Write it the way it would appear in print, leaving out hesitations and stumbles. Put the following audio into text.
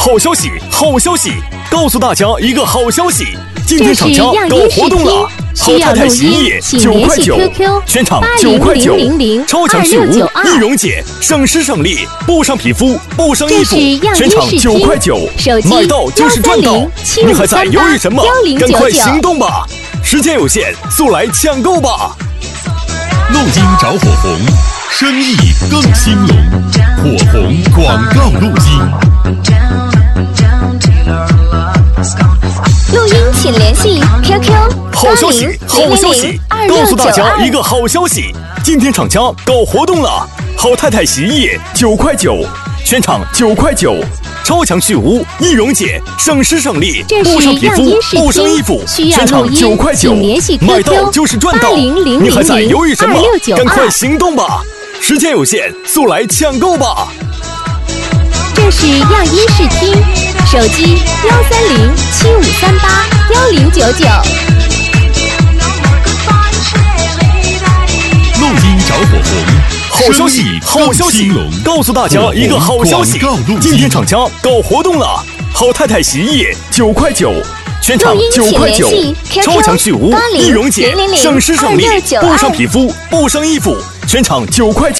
好消息，好消息！告诉大家一个好消息，今天厂家搞活动了。好太太洗衣液9块9，全场9块9，超强去污，易溶解，省时省力，不伤皮肤，不伤衣服，全场9块9，买到就是赚到！你还在犹豫什么？赶快行动吧！时间有限，速来抢购吧！ 录音找火红，生意更兴隆，火红广告录音。 录音请联系 QQ 好消息，好消息！告诉大家一个好消息，今天厂家搞活动了，好太太洗衣液9块9，全场9块9，超强去污，易溶解，省时省力，不伤皮肤，不伤衣服，全场9块9，买到就是赚到！你还在犹豫什么？赶快行动吧！时间有限，速来抢购吧！ 这是样衣视听，手机13075381099。 录音找火红， 好消息，好消息！告诉大家一个好消息，今天厂家搞活动了，好太太洗衣液9块9，全场9块9，超强去污，易溶解，省时省力，不伤皮肤，不伤衣服，全场9块9。